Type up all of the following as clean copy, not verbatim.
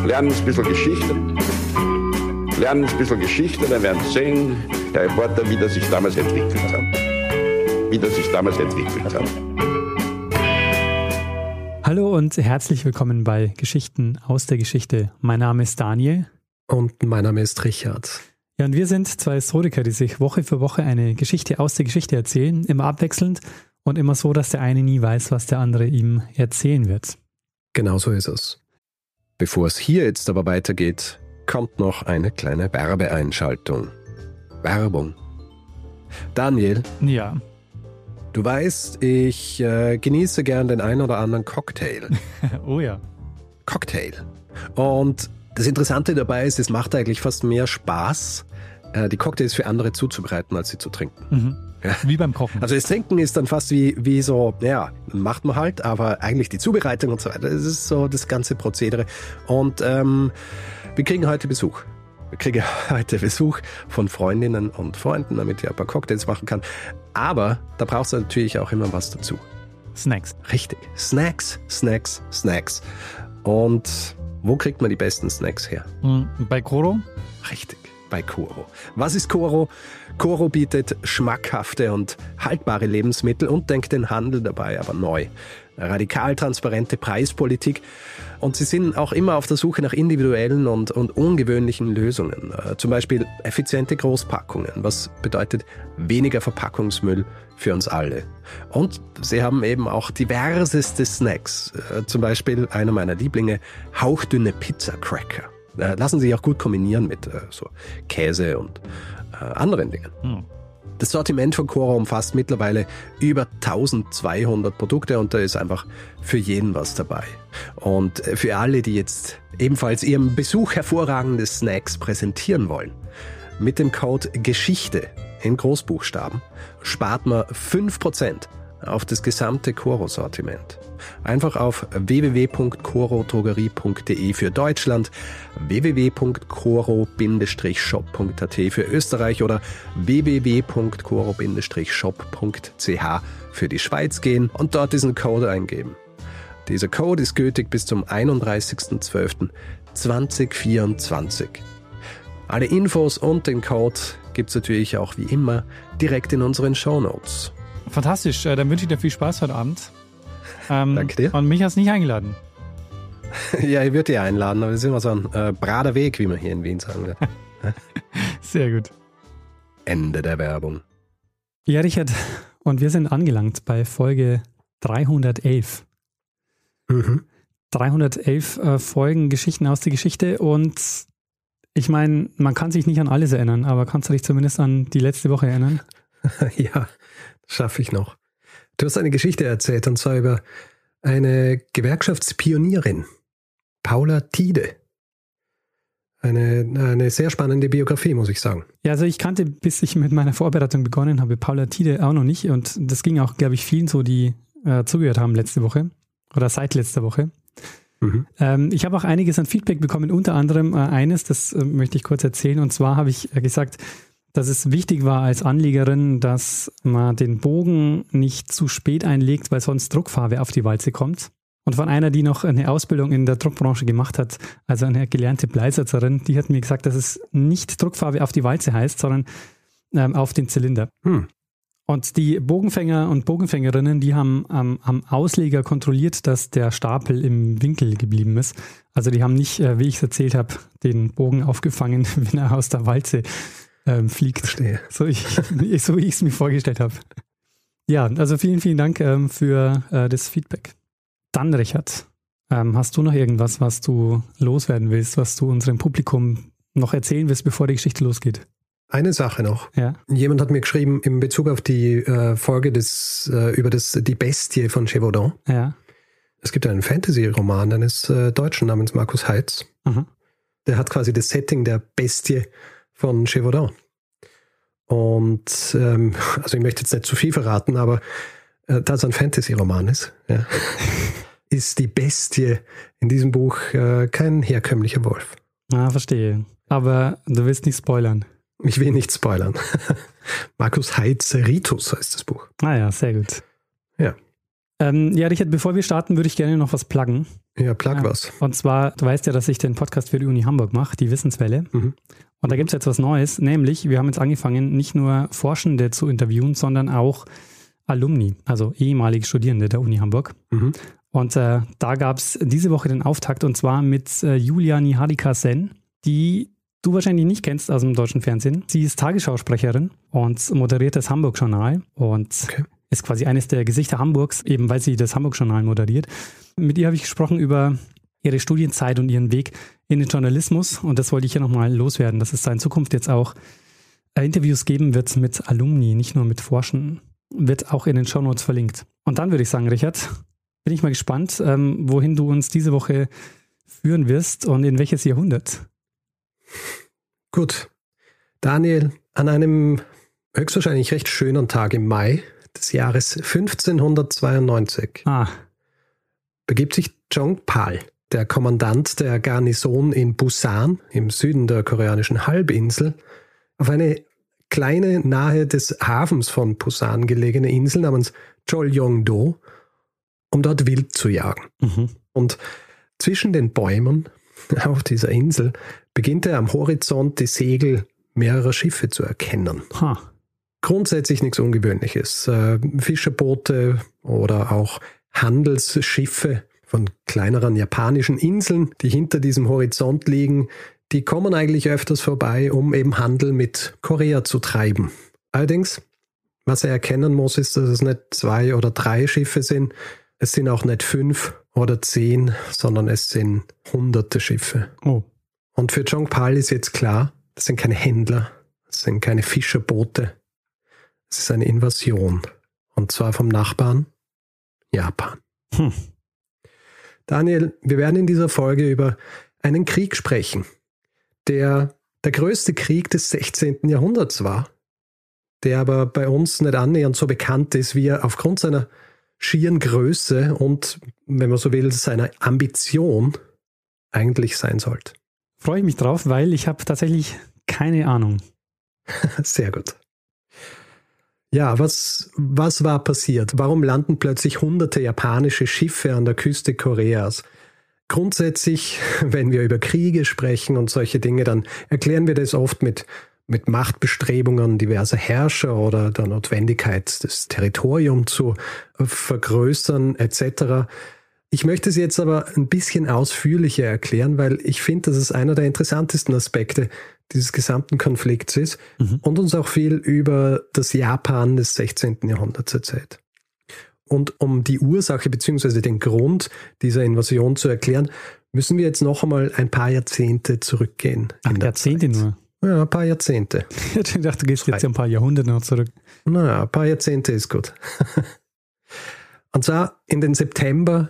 lernen ein bisschen Geschichte. Lernen ein bisschen Geschichte, dann werden Sie sehen, Herr Reporter, wie das sich damals entwickelt hat. Hallo und herzlich willkommen bei Geschichten aus der Geschichte. Mein Name ist Daniel. Und mein Name ist Richard. Ja, und wir sind zwei Historiker, die sich Woche für Woche eine Geschichte aus der Geschichte erzählen, immer abwechselnd und immer so, dass der eine nie weiß, was der andere ihm erzählen wird. Genau so ist es. Bevor es hier jetzt aber weitergeht, kommt noch eine kleine Werbeeinschaltung. Werbung. Daniel? Ja. Du weißt, ich genieße gern den einen oder anderen Cocktail. Oh ja. Cocktail. Und das Interessante dabei ist, es macht eigentlich fast mehr Spaß, die Cocktails für andere zuzubereiten, als sie zu trinken. Mhm. Ja. Wie beim Kochen. Also das Trinken ist dann fast wie so, ja, macht man halt, aber eigentlich die Zubereitung und so weiter, das ist so das ganze Prozedere. Und wir kriegen heute Besuch. Von Freundinnen und Freunden, damit ich ein paar Cocktails machen kann. Aber da brauchst du natürlich auch immer was dazu. Snacks. Richtig. Snacks. Und wo kriegt man die besten Snacks her? Bei Coro? Richtig, bei Coro. Was ist Coro? Coro bietet schmackhafte und haltbare Lebensmittel und denkt den Handel dabei aber neu. Radikal transparente Preispolitik und sie sind auch immer auf der Suche nach individuellen und ungewöhnlichen Lösungen. Zum Beispiel effiziente Großpackungen, was bedeutet weniger Verpackungsmüll für uns alle. Und sie haben eben auch diverseste Snacks, zum Beispiel einer meiner Lieblinge, hauchdünne Pizza-Cracker. Lassen sich auch gut kombinieren mit so Käse und anderen Dingen. Das Sortiment von Coro umfasst mittlerweile über 1200 Produkte und da ist einfach für jeden was dabei. Und für alle, die jetzt ebenfalls ihrem Besuch hervorragende Snacks präsentieren wollen, mit dem Code GESCHICHTE in Großbuchstaben spart man 5% auf das gesamte Coro-Sortiment. Einfach auf www.corodrogerie.de für Deutschland, www.coro-shop.at für Österreich oder www.coro-shop.ch für die Schweiz gehen und dort diesen Code eingeben. Dieser Code ist gültig bis zum 31.12.2024. Alle Infos und den Code gibt's natürlich auch wie immer direkt in unseren Shownotes. Fantastisch, dann wünsche ich dir viel Spaß heute Abend. Danke dir. Und mich hast du nicht eingeladen. Ja, ich würde dich einladen, aber das ist immer so ein brader Weg, wie man hier in Wien sagen will. Sehr gut. Ende der Werbung. Ja, Richard, und wir sind angelangt bei Folge 311. 311 Folgen Geschichten aus der Geschichte und ich meine, man kann sich nicht an alles erinnern, aber kannst du dich zumindest an die letzte Woche erinnern? Ja, das schaffe ich noch. Du hast eine Geschichte erzählt, und zwar über eine Gewerkschaftspionierin, Paula Thiede. Eine sehr spannende Biografie, muss ich sagen. Ja, also ich kannte, bis ich mit meiner Vorbereitung begonnen habe, Paula Thiede auch noch nicht. Und das ging auch, glaube ich, vielen so, die zugehört haben letzte Woche oder seit letzter Woche. Ich habe auch einiges an Feedback bekommen, unter anderem eines, das möchte ich kurz erzählen. Und zwar habe ich gesagt, dass es wichtig war als Anlegerin, dass man den Bogen nicht zu spät einlegt, weil sonst Druckfarbe auf die Walze kommt. Und von einer, die noch eine Ausbildung in der Druckbranche gemacht hat, also eine gelernte Bleisetzerin, die hat mir gesagt, dass es nicht Druckfarbe auf die Walze heißt, sondern auf den Zylinder. Und die Bogenfänger und Bogenfängerinnen, die haben am Ausleger kontrolliert, dass der Stapel im Winkel geblieben ist. Also die haben nicht, wie ich es erzählt habe, den Bogen aufgefangen, wenn er aus der Walze fliegt. Verstehe. So wie ich es mir vorgestellt habe. Ja, also vielen, vielen Dank für das Feedback. Dann, Richard, hast du noch irgendwas, was du loswerden willst, was du unserem Publikum noch erzählen willst, bevor die Geschichte losgeht? Eine Sache noch. Ja. Jemand hat mir geschrieben, in Bezug auf die Folge über die Bestie von Gévaudan. Ja. Es gibt einen Fantasy-Roman eines Deutschen namens Markus Heitz. Der hat quasi das Setting der Bestie von Gévaudan. Und also ich möchte jetzt nicht zu viel verraten, aber da es ein Fantasy-Roman ist, ja, ist die Bestie in diesem Buch kein herkömmlicher Wolf. Ah, verstehe. Aber du willst nicht spoilern. Ich will nicht spoilern. Markus Heitz Ritus heißt das Buch. Ah ja, sehr gut. Ja. Ja, Richard, bevor wir starten, würde ich gerne noch was pluggen. Ja, plug was. Und zwar, du weißt ja, dass ich den Podcast für die Uni Hamburg mache, die Wissenswelle. Und da gibt es jetzt was Neues, nämlich wir haben jetzt angefangen, nicht nur Forschende zu interviewen, sondern auch Alumni, also ehemalige Studierende der Uni Hamburg. Und da gab es diese Woche den Auftakt, und zwar mit Julia Niharika-Sen, die du wahrscheinlich nicht kennst aus dem deutschen Fernsehen. Sie ist Tagesschausprecherin und moderiert das Hamburg-Journal und ist quasi eines der Gesichter Hamburgs, eben weil sie das Hamburg-Journal moderiert. Mit ihr habe ich gesprochen über ihre Studienzeit und ihren Weg in den Journalismus, und das wollte ich hier nochmal loswerden, dass es da in Zukunft jetzt auch Interviews geben wird mit Alumni, nicht nur mit Forschenden, wird auch in den Shownotes verlinkt. Und dann würde ich sagen, Richard, bin ich mal gespannt, wohin du uns diese Woche führen wirst und in welches Jahrhundert. Gut. Daniel, an einem höchstwahrscheinlich recht schönen Tag im Mai des Jahres 1592 begibt sich Jong-Pal, der Kommandant der Garnison in Busan im Süden der koreanischen Halbinsel, auf eine kleine, nahe des Hafens von Busan gelegene Insel namens Cholyong-do, um dort Wild zu jagen. Und zwischen den Bäumen auf dieser Insel beginnt er am Horizont die Segel mehrerer Schiffe zu erkennen. Grundsätzlich nichts Ungewöhnliches. Fischerboote oder auch Handelsschiffe von kleineren japanischen Inseln, die hinter diesem Horizont liegen, die kommen eigentlich öfters vorbei, um eben Handel mit Korea zu treiben. Allerdings, was er erkennen muss, ist, dass es nicht 2 oder 3 Schiffe sind. Es sind auch nicht 5 oder 10, sondern es sind Hunderte Schiffe. Und für Jong-Pal ist jetzt klar, das sind keine Händler, das sind keine Fischerboote. Es ist eine Invasion. Und zwar vom Nachbarn Japan. Daniel, wir werden in dieser Folge über einen Krieg sprechen, der größte Krieg des 16. Jahrhunderts war, der aber bei uns nicht annähernd so bekannt ist, wie er aufgrund seiner schieren Größe und, wenn man so will, seiner Ambition eigentlich sein sollte. Freue ich mich drauf, weil ich habe tatsächlich keine Ahnung. Sehr gut. Ja, was war passiert? Warum landen plötzlich hunderte japanische Schiffe an der Küste Koreas? Grundsätzlich, wenn wir über Kriege sprechen und solche Dinge, dann erklären wir das oft mit Machtbestrebungen diverser Herrscher oder der Notwendigkeit, das Territorium zu vergrößern etc. Ich möchte es jetzt aber ein bisschen ausführlicher erklären, weil ich finde, dass es einer der interessantesten Aspekte dieses gesamten Konflikts ist und uns auch viel über das Japan des 16. Jahrhunderts erzählt. Und um die Ursache bzw. den Grund dieser Invasion zu erklären, müssen wir jetzt noch einmal ein paar Jahrzehnte zurückgehen. Jahrzehnte nur? Ja, ein paar Jahrzehnte. Ich dachte, du gehst jetzt ein paar Jahrhunderte noch zurück. Naja, ein paar Jahrzehnte ist gut. Und zwar in den September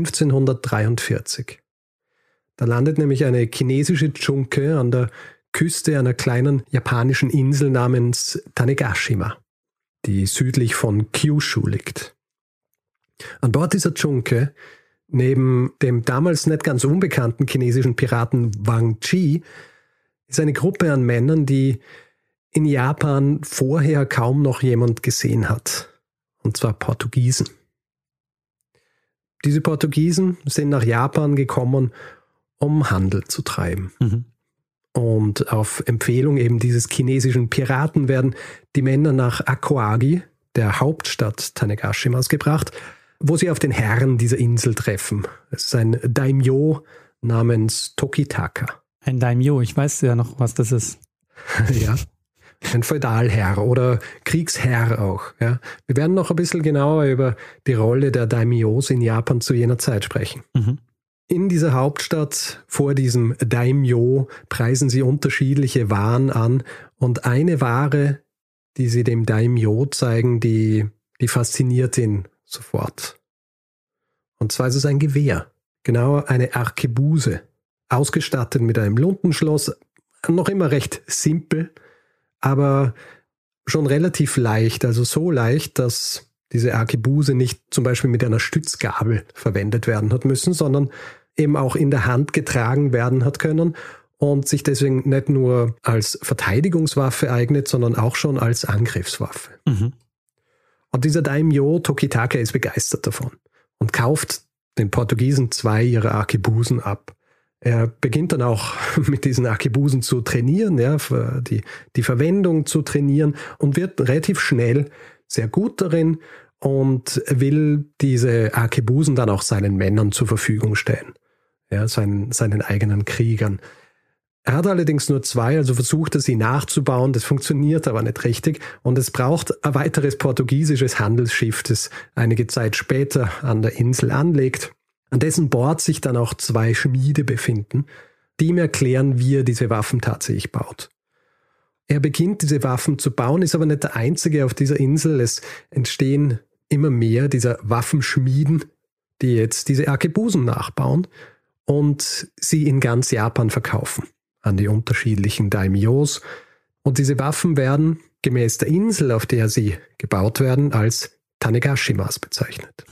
1543. Da landet nämlich eine chinesische Junke an der Küste einer kleinen japanischen Insel namens Tanegashima, die südlich von Kyushu liegt. An Bord dieser Junke, neben dem damals nicht ganz unbekannten chinesischen Piraten Wang Chi, ist eine Gruppe an Männern, die in Japan vorher kaum noch jemand gesehen hat. Und zwar Portugiesen. Diese Portugiesen sind nach Japan gekommen, um Handel zu treiben. Und auf Empfehlung eben dieses chinesischen Piraten werden die Männer nach Aoyagi, der Hauptstadt Tanegashimas, gebracht, wo sie auf den Herrn dieser Insel treffen. Es ist ein Daimyo namens Tokitaka. Ein Daimyo, ich weiß ja noch, was das ist. Ja, ein Feudalherr oder Kriegsherr auch. Ja. Wir werden noch ein bisschen genauer über die Rolle der Daimyos in Japan zu jener Zeit sprechen. In dieser Hauptstadt, vor diesem Daimyo, preisen sie unterschiedliche Waren an. Und eine Ware, die sie dem Daimyo zeigen, die fasziniert ihn sofort. Und zwar ist es ein Gewehr, genauer eine Arkebuse, ausgestattet mit einem Luntenschloss, noch immer recht simpel, aber schon relativ leicht, also so leicht, dass diese Arkebuse nicht zum Beispiel mit einer Stützgabel verwendet werden hat müssen, sondern eben auch in der Hand getragen werden hat können und sich deswegen nicht nur als Verteidigungswaffe eignet, sondern auch schon als Angriffswaffe. Und dieser Daimyo Tokitaka ist begeistert davon und kauft den Portugiesen 2 ihrer Arkebusen ab. Er beginnt dann auch mit diesen Arkebusen zu trainieren, ja, die Verwendung zu trainieren und wird relativ schnell sehr gut darin und will diese Arkebusen dann auch seinen Männern zur Verfügung stellen, ja, seinen eigenen Kriegern. Er hat allerdings nur 2, also versucht er sie nachzubauen, das funktioniert aber nicht richtig und es braucht ein weiteres portugiesisches Handelsschiff, das einige Zeit später an der Insel anlegt. An dessen Bord sich dann auch 2 Schmiede befinden, die ihm erklären, wie er diese Waffen tatsächlich baut. Er beginnt, diese Waffen zu bauen, ist aber nicht der Einzige auf dieser Insel. Es entstehen immer mehr dieser Waffenschmieden, die jetzt diese Arkebusen nachbauen und sie in ganz Japan verkaufen an die unterschiedlichen Daimyos. Und diese Waffen werden gemäß der Insel, auf der sie gebaut werden, als Tanegashimas bezeichnet.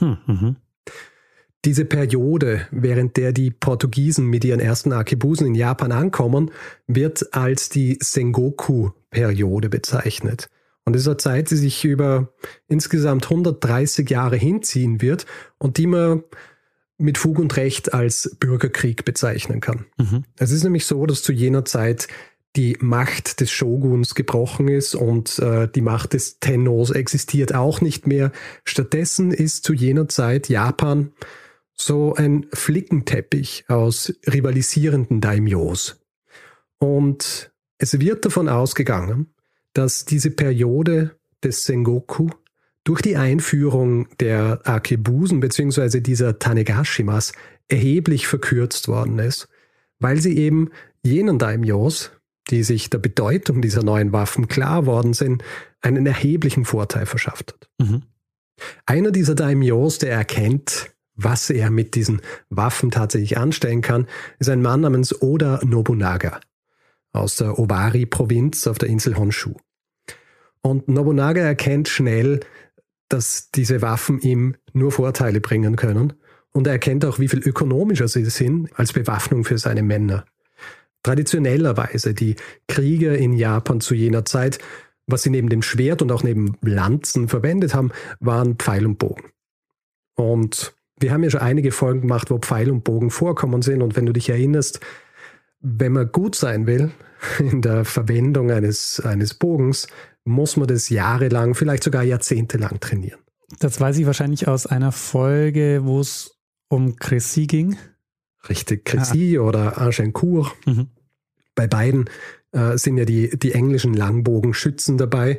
Diese Periode, während der die Portugiesen mit ihren ersten Arkebusen in Japan ankommen, wird als die Sengoku-Periode bezeichnet. Und das ist eine Zeit, die sich über insgesamt 130 Jahre hinziehen wird und die man mit Fug und Recht als Bürgerkrieg bezeichnen kann. Es ist nämlich so, dass zu jener Zeit die Macht des Shoguns gebrochen ist und die Macht des Tennos existiert auch nicht mehr. Stattdessen ist zu jener Zeit Japan so ein Flickenteppich aus rivalisierenden Daimyos. Und es wird davon ausgegangen, dass diese Periode des Sengoku durch die Einführung der Arkebusen bzw. dieser Tanegashimas erheblich verkürzt worden ist, weil sie eben jenen Daimyos, die sich der Bedeutung dieser neuen Waffen klar worden sind, einen erheblichen Vorteil verschafft hat. Einer dieser Daimyos, der erkennt, was er mit diesen Waffen tatsächlich anstellen kann, ist ein Mann namens Oda Nobunaga aus der Owari-Provinz auf der Insel Honshu. Und Nobunaga erkennt schnell, dass diese Waffen ihm nur Vorteile bringen können und er erkennt auch, wie viel ökonomischer sie sind als Bewaffnung für seine Männer. Traditionellerweise die Krieger in Japan zu jener Zeit, was sie neben dem Schwert und auch neben Lanzen verwendet haben, waren Pfeil und Bogen. Und wir haben ja schon einige Folgen gemacht, wo Pfeil und Bogen vorkommen sind. Und wenn du dich erinnerst, wenn man gut sein will in der Verwendung eines Bogens, muss man das jahrelang, vielleicht sogar jahrzehntelang trainieren. Das weiß ich wahrscheinlich aus einer Folge, wo es um Crécy ging. Richtig, Crécy oder Agincourt. Bei beiden sind ja die englischen Langbogenschützen dabei.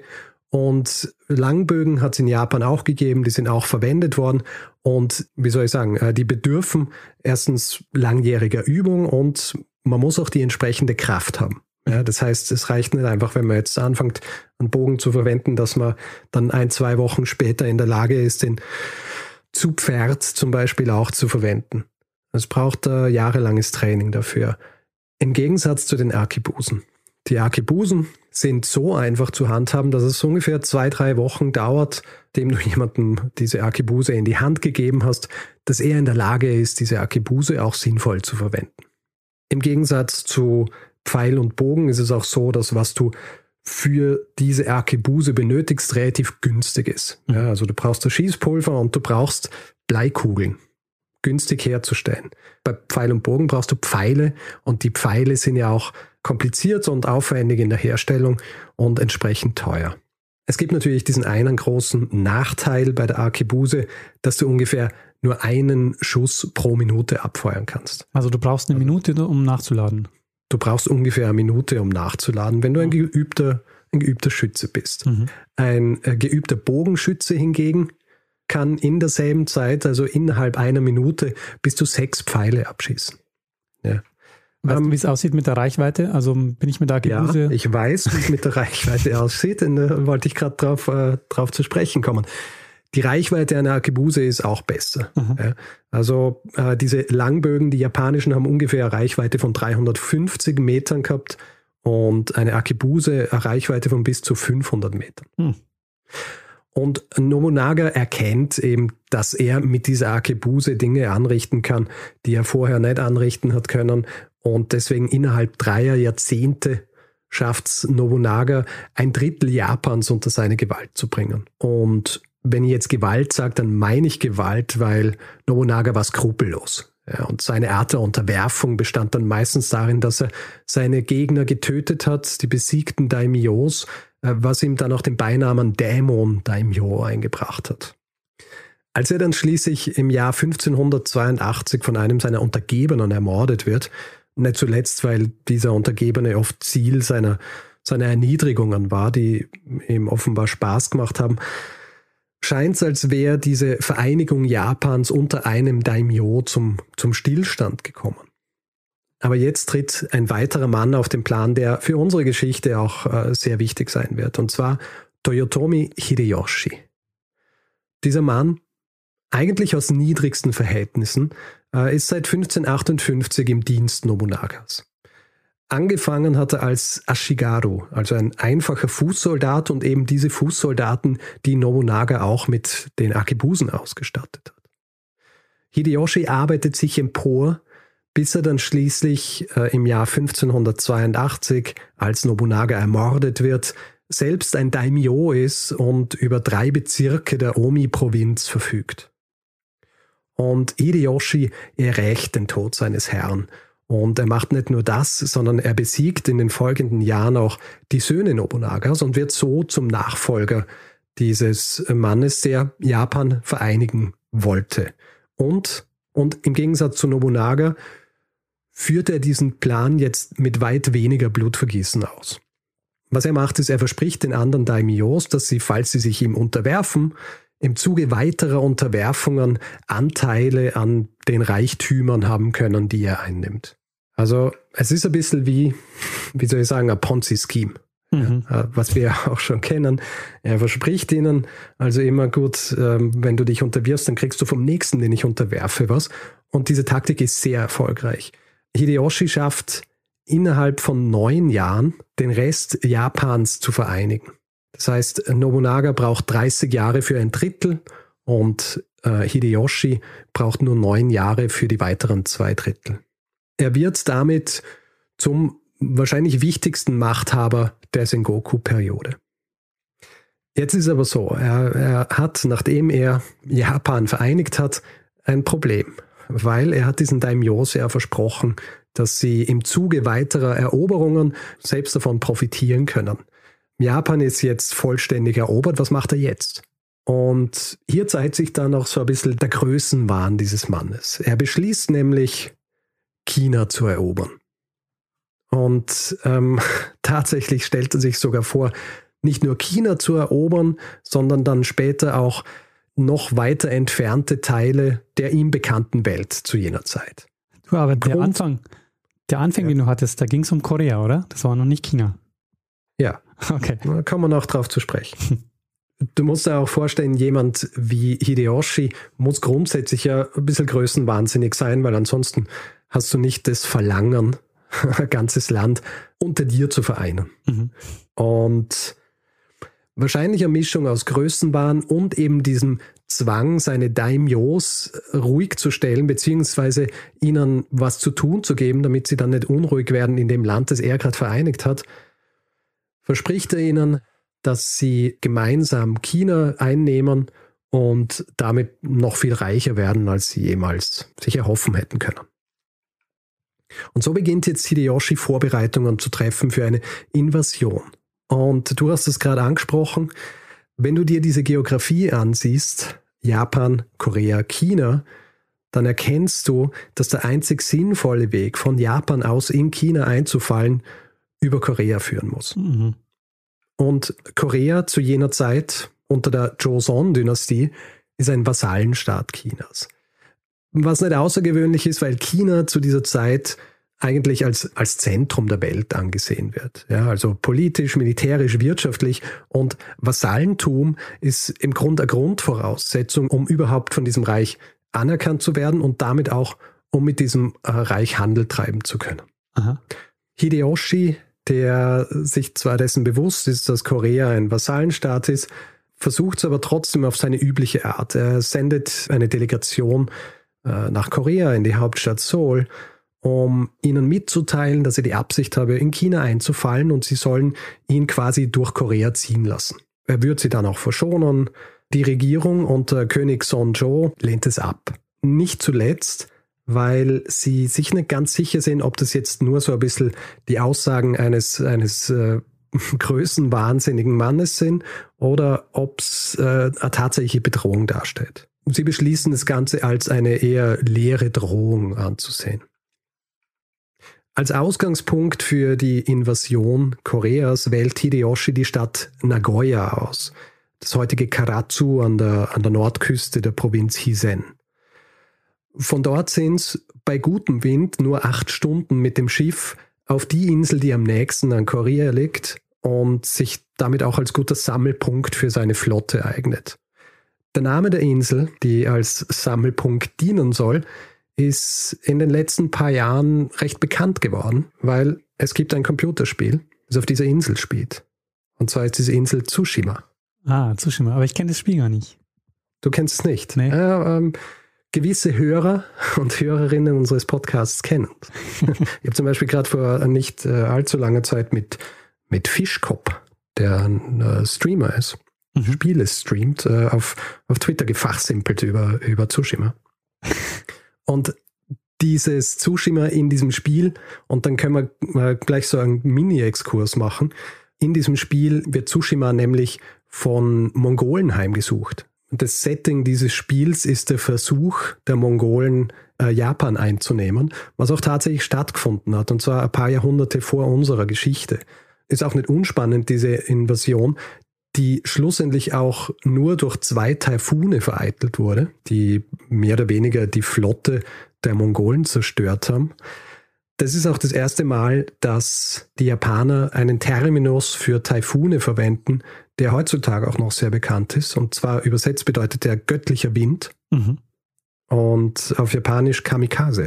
Und Langbögen hat es in Japan auch gegeben, die sind auch verwendet worden. Und wie soll ich sagen, die bedürfen erstens langjähriger Übung und man muss auch die entsprechende Kraft haben. Ja, das heißt, es reicht nicht einfach, wenn man jetzt anfängt, einen Bogen zu verwenden, dass man dann 1-2 Wochen später in der Lage ist, den zu Pferd zum Beispiel auch zu verwenden. Es braucht jahrelanges Training dafür. Im Gegensatz zu den Arkebusen. Die Arkebusen sind so einfach zu handhaben, dass es ungefähr 2-3 Wochen dauert, dem du jemandem diese Arkebuse in die Hand gegeben hast, dass er in der Lage ist, diese Arkebuse auch sinnvoll zu verwenden. Im Gegensatz zu Pfeil und Bogen ist es auch so, dass was du für diese Arkebuse benötigst, relativ günstig ist. Ja, also du brauchst das Schießpulver und du brauchst Bleikugeln. Günstig herzustellen. Bei Pfeil und Bogen brauchst du Pfeile und die Pfeile sind ja auch kompliziert und aufwendig in der Herstellung und entsprechend teuer. Es gibt natürlich diesen einen großen Nachteil bei der Arkebuse, dass du ungefähr nur einen Schuss pro Minute abfeuern kannst. Also du brauchst eine Minute, um nachzuladen? Du brauchst ungefähr eine Minute, um nachzuladen, wenn du ein geübter Schütze bist. Ein geübter Bogenschütze hingegen kann in derselben Zeit, also innerhalb einer Minute, bis zu 6 Pfeile abschießen. Ja. Weißt du, wie es aussieht mit der Reichweite? Also bin ich mit der Arkebuse? Ja, ich weiß, wie es mit der Reichweite aussieht, denn da wollte ich gerade drauf zu sprechen kommen. Die Reichweite einer Arkebuse ist auch besser. Ja. Also diese Langbögen, die japanischen, haben ungefähr eine Reichweite von 350 Metern gehabt und eine Arkebuse eine Reichweite von bis zu 500 Metern. Und Nobunaga erkennt eben, dass er mit dieser Arkebuse Dinge anrichten kann, die er vorher nicht anrichten hat können. Und deswegen innerhalb 3 Jahrzehnte schafft es Nobunaga, 1/3 Japans unter seine Gewalt zu bringen. Und wenn ich jetzt Gewalt sage, dann meine ich Gewalt, weil Nobunaga war skrupellos. Ja, und seine Art der Unterwerfung bestand dann meistens darin, dass er seine Gegner getötet hat, die besiegten Daimyos, was ihm dann auch den Beinamen Dämon-Daimyo eingebracht hat. Als er dann schließlich im Jahr 1582 von einem seiner Untergebenen ermordet wird, nicht zuletzt, weil dieser Untergebene oft Ziel seiner Erniedrigungen war, die ihm offenbar Spaß gemacht haben, scheint es, als wäre diese Vereinigung Japans unter einem Daimyo zum Stillstand gekommen. Aber jetzt tritt ein weiterer Mann auf den Plan, der für unsere Geschichte auch sehr wichtig sein wird, und zwar Toyotomi Hideyoshi. Dieser Mann, eigentlich aus niedrigsten Verhältnissen, ist seit 1558 im Dienst Nobunagas. Angefangen hat er als Ashigaru, also ein einfacher Fußsoldat, und eben diese Fußsoldaten, die Nobunaga auch mit den Akebusen ausgestattet hat. Hideyoshi arbeitet sich empor, bis er dann schließlich im Jahr 1582, als Nobunaga ermordet wird, selbst ein Daimyo ist und über 3 Bezirke der Omi-Provinz verfügt. Und Hideyoshi errächt den Tod seines Herrn. Und er macht nicht nur das, sondern er besiegt in den folgenden Jahren auch die Söhne Nobunagas und wird so zum Nachfolger dieses Mannes, der Japan vereinigen wollte. Und im Gegensatz zu Nobunaga führt er diesen Plan jetzt mit weit weniger Blutvergießen aus. Was er macht, ist, er verspricht den anderen Daimyos, dass sie, falls sie sich ihm unterwerfen, im Zuge weiterer Unterwerfungen Anteile an den Reichtümern haben können, die er einnimmt. Also es ist ein bisschen wie soll ich sagen, ein Ponzi-Scheme, was wir auch schon kennen. Er verspricht ihnen also immer, gut, wenn du dich unterwirfst, dann kriegst du vom Nächsten, den ich unterwerfe, was. Und diese Taktik ist sehr erfolgreich. Hideyoshi schafft innerhalb von 9 Jahren den Rest Japans zu vereinigen. Das heißt, Nobunaga braucht 30 Jahre für 1/3 und Hideyoshi braucht nur 9 Jahre für die weiteren 2/3. Er wird damit zum wahrscheinlich wichtigsten Machthaber der Sengoku-Periode. Jetzt ist aber so, er hat, nachdem er Japan vereinigt hat, ein Problem, weil er hat diesen Daimyos ja versprochen, dass sie im Zuge weiterer Eroberungen selbst davon profitieren können. Japan ist jetzt vollständig erobert, was macht er jetzt? Und hier zeigt sich dann auch so ein bisschen der Größenwahn dieses Mannes. Er beschließt nämlich, China zu erobern. Und tatsächlich stellt er sich sogar vor, nicht nur China zu erobern, sondern dann später auch noch weiter entfernte Teile der ihm bekannten Welt zu jener Zeit. Du, aber der Anfang, den du hattest, da ging es um Korea, oder? Das war noch nicht China. Ja. Okay. Da kann man auch drauf zu sprechen. Du musst dir auch vorstellen, jemand wie Hideyoshi muss grundsätzlich ja ein bisschen größenwahnsinnig sein, weil ansonsten hast du nicht das Verlangen, ein ganzes Land unter dir zu vereinen. Und wahrscheinlich eine Mischung aus Größenwahn und eben diesem Zwang, seine Daimyos ruhig zu stellen, beziehungsweise ihnen was zu tun zu geben, damit sie dann nicht unruhig werden in dem Land, das er gerade vereinigt hat, verspricht er ihnen, dass sie gemeinsam China einnehmen und damit noch viel reicher werden, als sie jemals sich erhoffen hätten können. Und so beginnt jetzt Hideyoshi Vorbereitungen zu treffen für eine Invasion. Und du hast es gerade angesprochen, wenn du dir diese Geografie ansiehst, Japan, Korea, China, dann erkennst du, dass der einzig sinnvolle Weg, von Japan aus in China einzufallen, über Korea führen muss. Und Korea zu jener Zeit unter der Joseon-Dynastie ist ein Vasallenstaat Chinas. Was nicht außergewöhnlich ist, weil China zu dieser Zeit eigentlich als Zentrum der Welt angesehen wird. Ja, also politisch, militärisch, wirtschaftlich, und Vasallentum ist im Grunde eine Grundvoraussetzung, um überhaupt von diesem Reich anerkannt zu werden und damit auch, um mit diesem Reich Handel treiben zu können. Aha. Hideyoshi, der sich zwar dessen bewusst ist, dass Korea ein Vasallenstaat ist, versucht es aber trotzdem auf seine übliche Art. Er sendet eine Delegation nach Korea in die Hauptstadt Seoul, um ihnen mitzuteilen, dass er die Absicht habe, in China einzufallen, und sie sollen ihn quasi durch Korea ziehen lassen. Er wird sie dann auch verschonen. Die Regierung unter König Sonjo lehnt es ab. Nicht zuletzt, weil sie sich nicht ganz sicher sind, ob das jetzt nur so ein bisschen die Aussagen eines größenwahnsinnigen Mannes sind oder ob es eine tatsächliche Bedrohung darstellt. Sie beschließen das Ganze als eine eher leere Drohung anzusehen. Als Ausgangspunkt für die Invasion Koreas wählt Hideyoshi die Stadt Nagoya aus, das heutige Karatsu an der Nordküste der Provinz Hizen. Von dort sind es bei gutem Wind nur 8 Stunden mit dem Schiff auf die Insel, die am nächsten an Korea liegt und sich damit auch als guter Sammelpunkt für seine Flotte eignet. Der Name der Insel, die als Sammelpunkt dienen soll, ist in den letzten paar Jahren recht bekannt geworden, weil es gibt ein Computerspiel, das auf dieser Insel spielt. Und zwar ist diese Insel Tsushima. Ah, Tsushima, aber ich kenne das Spiel gar nicht. Du kennst es nicht? Nee. Gewisse Hörer und Hörerinnen unseres Podcasts kennen. Ich habe zum Beispiel gerade vor nicht allzu langer Zeit mit Fischkopf, der ein Streamer ist, Spiele streamt, auf Twitter gefachsimpelt über Tsushima. Und dieses Tsushima in diesem Spiel, und dann können wir gleich so einen Mini-Exkurs machen, in diesem Spiel wird Tsushima nämlich von Mongolen heimgesucht. Das Setting dieses Spiels ist der Versuch der Mongolen, Japan einzunehmen, was auch tatsächlich stattgefunden hat, und zwar ein paar Jahrhunderte vor unserer Geschichte. Ist auch nicht unspannend, diese Invasion, die schlussendlich auch nur durch 2 Taifune vereitelt wurde, die mehr oder weniger die Flotte der Mongolen zerstört haben. Das ist auch das erste Mal, dass die Japaner einen Terminus für Taifune verwenden, der heutzutage auch noch sehr bekannt ist. Und zwar übersetzt bedeutet der göttlicher Wind und auf Japanisch Kamikaze.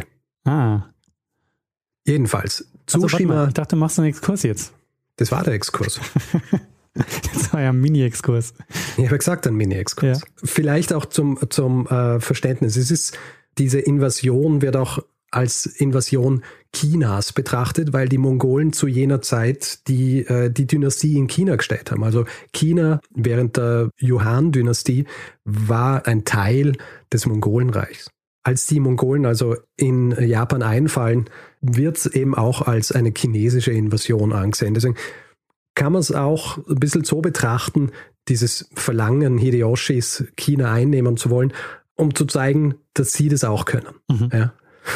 Jedenfalls, Tsushima... Ich dachte, du machst einen Exkurs jetzt. Das war der Exkurs. Das war ja ein Mini-Exkurs. Ich habe gesagt, ein Mini-Exkurs. Ja. Vielleicht auch zum Verständnis. Diese Invasion wird auch als Invasion Chinas betrachtet, weil die Mongolen zu jener Zeit die Dynastie in China gestellt haben. Also China während der Yuan-Dynastie war ein Teil des Mongolenreichs. Als die Mongolen also in Japan einfallen, wird es eben auch als eine chinesische Invasion angesehen. Deswegen kann man es auch ein bisschen so betrachten, dieses Verlangen Hideyoshis, China einnehmen zu wollen, um zu zeigen, dass sie das auch können. Ja.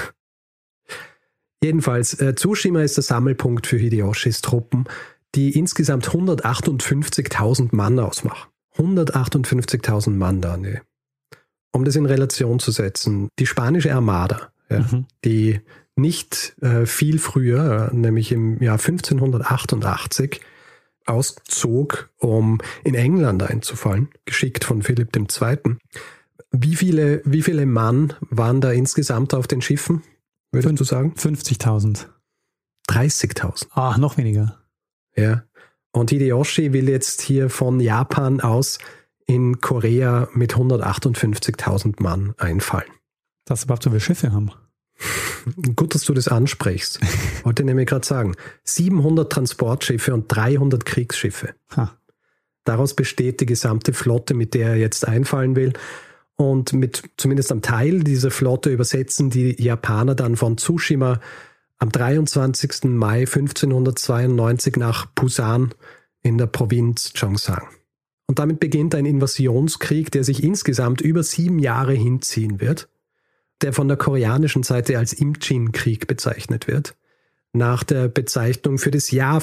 Jedenfalls, Tsushima ist der Sammelpunkt für Hideyoshis Truppen, die insgesamt 158.000 Mann ausmachen. 158.000 Mann da, ne. Um das in Relation zu setzen, die spanische Armada, die nicht viel früher, nämlich im Jahr 1588, auszog, um in England einzufallen, geschickt von Philipp II. Wie viele Mann waren da insgesamt auf den Schiffen, würdest du sagen? 50.000. 30.000. Noch weniger. Ja. Und Hideyoshi will jetzt hier von Japan aus in Korea mit 158.000 Mann einfallen. Dass überhaupt so viele Schiffe haben. Gut, dass du das ansprichst. Wollte nämlich gerade sagen, 700 Transportschiffe und 300 Kriegsschiffe. Daraus besteht die gesamte Flotte, mit der er jetzt einfallen will. Und mit zumindest einem Teil dieser Flotte übersetzen die Japaner dann von Tsushima am 23. Mai 1592 nach Pusan in der Provinz Gyeongsang. Und damit beginnt ein Invasionskrieg, der sich insgesamt über 7 Jahre hinziehen wird, der von der koreanischen Seite als Imjin-Krieg bezeichnet wird, nach der Bezeichnung für das Jahr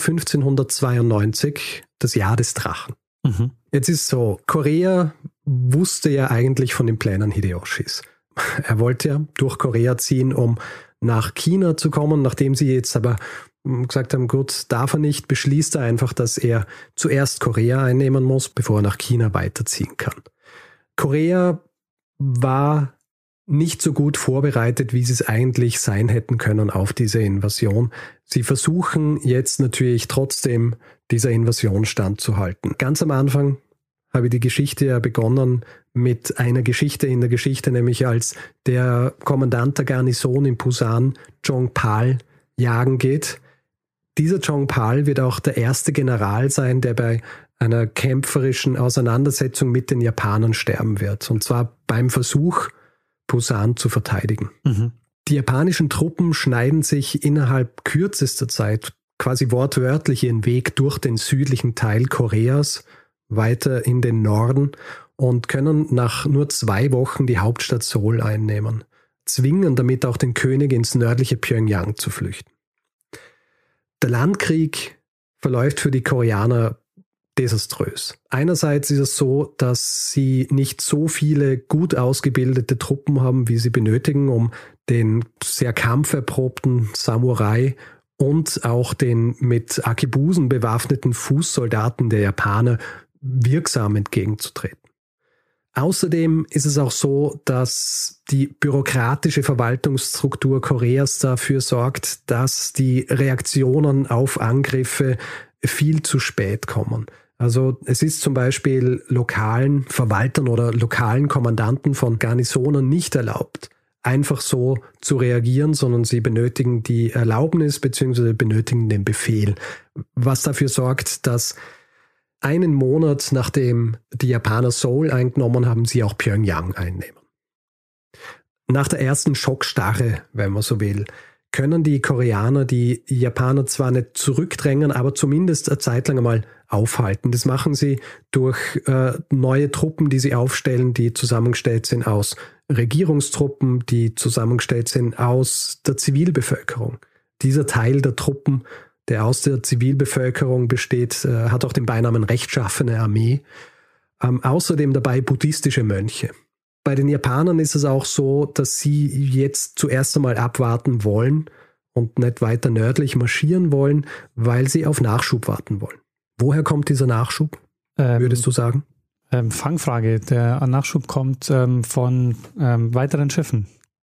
1592, das Jahr des Drachen. Jetzt ist so, Korea wusste ja eigentlich von den Plänen Hideyoshis. Er wollte ja durch Korea ziehen, um nach China zu kommen, nachdem sie jetzt aber gesagt haben, gut, darf er nicht, beschließt er einfach, dass er zuerst Korea einnehmen muss, bevor er nach China weiterziehen kann. Korea war nicht so gut vorbereitet, wie sie es eigentlich sein hätten können auf diese Invasion. Sie versuchen jetzt natürlich trotzdem, dieser Invasion standzuhalten. Ganz am Anfang habe ich die Geschichte ja begonnen mit einer Geschichte in der Geschichte, nämlich als der Kommandant der Garnison in Pusan, Zhongpal, jagen geht. Dieser Zhongpal wird auch der erste General sein, der bei einer kämpferischen Auseinandersetzung mit den Japanern sterben wird. Und zwar beim Versuch, Busan zu verteidigen. Mhm. Die japanischen Truppen schneiden sich innerhalb kürzester Zeit quasi wortwörtlich ihren Weg durch den südlichen Teil Koreas weiter in den Norden und können nach nur 2 Wochen die Hauptstadt Seoul einnehmen, zwingen damit auch den König ins nördliche Pyongyang zu flüchten. Der Landkrieg verläuft für die Koreaner desaströs. Einerseits ist es so, dass sie nicht so viele gut ausgebildete Truppen haben, wie sie benötigen, um den sehr kampferprobten Samurai und auch den mit Arkebusen bewaffneten Fußsoldaten der Japaner wirksam entgegenzutreten. Außerdem ist es auch so, dass die bürokratische Verwaltungsstruktur Koreas dafür sorgt, dass die Reaktionen auf Angriffe viel zu spät kommen. Also es ist zum Beispiel lokalen Verwaltern oder lokalen Kommandanten von Garnisonen nicht erlaubt, einfach so zu reagieren, sondern sie benötigen die Erlaubnis bzw. benötigen den Befehl, was dafür sorgt, dass einen Monat nachdem die Japaner Seoul eingenommen haben, sie auch Pyongyang einnehmen. Nach der ersten Schockstarre, wenn man so will, können die Koreaner die Japaner zwar nicht zurückdrängen, aber zumindest eine Zeit lang einmal aufhalten. Das machen sie durch neue Truppen, die sie aufstellen, die zusammengestellt sind aus Regierungstruppen, die zusammengestellt sind aus der Zivilbevölkerung. Dieser Teil der Truppen, der aus der Zivilbevölkerung besteht, hat auch den Beinamen rechtschaffene Armee. Außerdem dabei buddhistische Mönche. Bei den Japanern ist es auch so, dass sie jetzt zuerst einmal abwarten wollen und nicht weiter nördlich marschieren wollen, weil sie auf Nachschub warten wollen. Woher kommt dieser Nachschub, würdest du sagen? Fangfrage. Der Nachschub kommt von weiteren Schiffen.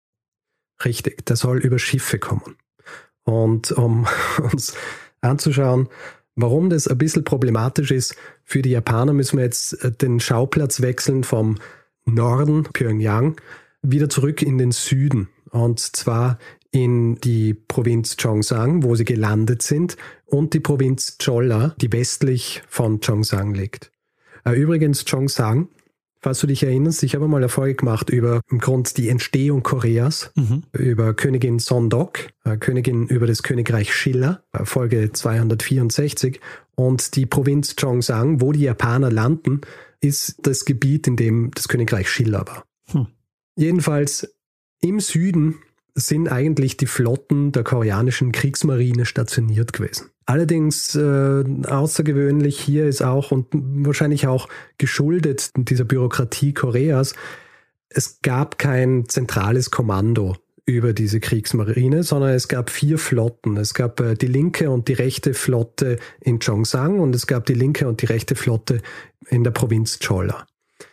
Richtig, der soll über Schiffe kommen. Und um uns anzuschauen, warum das ein bisschen problematisch ist für die Japaner, müssen wir jetzt den Schauplatz wechseln vom Norden, Pyongyang, wieder zurück in den Süden. Und zwar in die Provinz Cheongsang, wo sie gelandet sind, und die Provinz Jeolla, die westlich von Cheongsang liegt. Übrigens, Cheongsang, falls du dich erinnerst, ich habe mal eine Folge gemacht über im Grund die Entstehung Koreas, über Königin Sondok, Königin über das Königreich Shilla, Folge 264. Und die Provinz Cheongsang, wo die Japaner landen, ist das Gebiet, in dem das Königreich Shilla war. Jedenfalls im Süden sind eigentlich die Flotten der koreanischen Kriegsmarine stationiert gewesen. Allerdings außergewöhnlich hier ist auch und wahrscheinlich auch geschuldet dieser Bürokratie Koreas, es gab kein zentrales Kommando über diese Kriegsmarine, sondern es gab 4 Flotten. Es gab die linke und die rechte Flotte in Cheongsang und es gab die linke und die rechte Flotte in der Provinz Jeolla.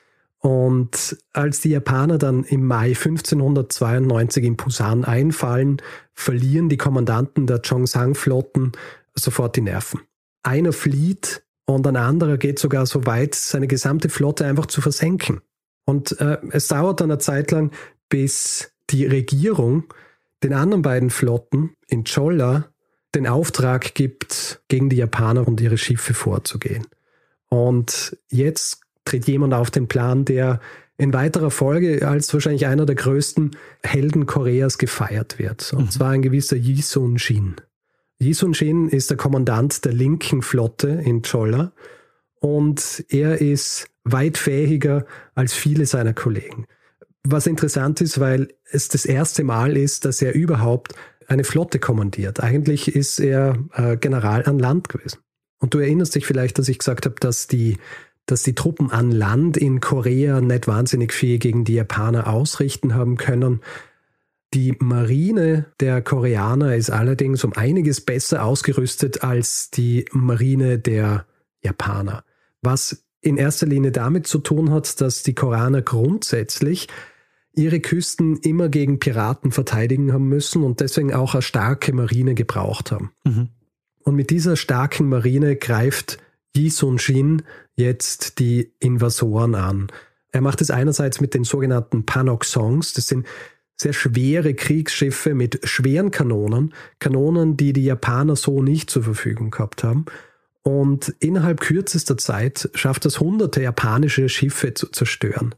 Und als die Japaner dann im Mai 1592 in Busan einfallen, verlieren die Kommandanten der Cheongsang-Flotten sofort die Nerven. Einer flieht und ein anderer geht sogar so weit, seine gesamte Flotte einfach zu versenken. Und es dauert dann eine Zeit lang, bis die Regierung den anderen beiden Flotten in Jeolla den Auftrag gibt, gegen die Japaner und ihre Schiffe vorzugehen. Und jetzt tritt jemand auf den Plan, der in weiterer Folge als wahrscheinlich einer der größten Helden Koreas gefeiert wird. Und zwar ein gewisser Yi Sun-shin. Yi Sun-shin ist der Kommandant der linken Flotte in Jeolla und er ist weit fähiger als viele seiner Kollegen. Was interessant ist, weil es das erste Mal ist, dass er überhaupt eine Flotte kommandiert. Eigentlich ist er General an Land gewesen. Und du erinnerst dich vielleicht, dass ich gesagt habe, dass die Truppen an Land in Korea nicht wahnsinnig viel gegen die Japaner ausrichten haben können. Die Marine der Koreaner ist allerdings um einiges besser ausgerüstet als die Marine der Japaner. Was in erster Linie damit zu tun hat, dass die Koreaner grundsätzlich ihre Küsten immer gegen Piraten verteidigen haben müssen und deswegen auch eine starke Marine gebraucht haben. Und mit dieser starken Marine greift Yi Sun-shin jetzt die Invasoren an. Er macht es einerseits mit den sogenannten Panoksongs, das sind sehr schwere Kriegsschiffe mit schweren Kanonen, die die Japaner so nicht zur Verfügung gehabt haben. Und innerhalb kürzester Zeit schafft es hunderte japanische Schiffe zu zerstören.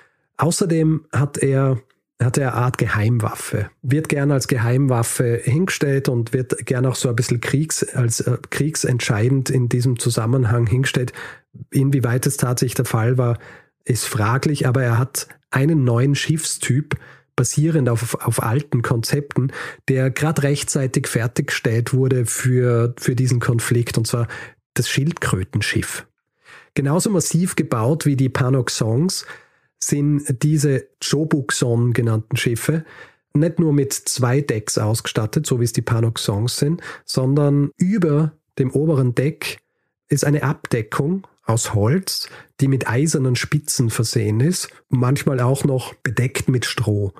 Außerdem hat er eine Art Geheimwaffe, wird gerne als Geheimwaffe hingestellt und wird gerne auch so ein bisschen kriegsentscheidend in diesem Zusammenhang hingestellt. Inwieweit es tatsächlich der Fall war, ist fraglich, aber er hat einen neuen Schiffstyp, basierend auf alten Konzepten, der gerade rechtzeitig fertiggestellt wurde für diesen Konflikt, und zwar das Schildkrötenschiff. Genauso massiv gebaut wie die Panoxongs sind diese Chobukson genannten Schiffe nicht nur mit 2 Decks ausgestattet, so wie es die Panoxongs sind, sondern über dem oberen Deck ist eine Abdeckung aus Holz, die mit eisernen Spitzen versehen ist, manchmal auch noch bedeckt mit Stroh,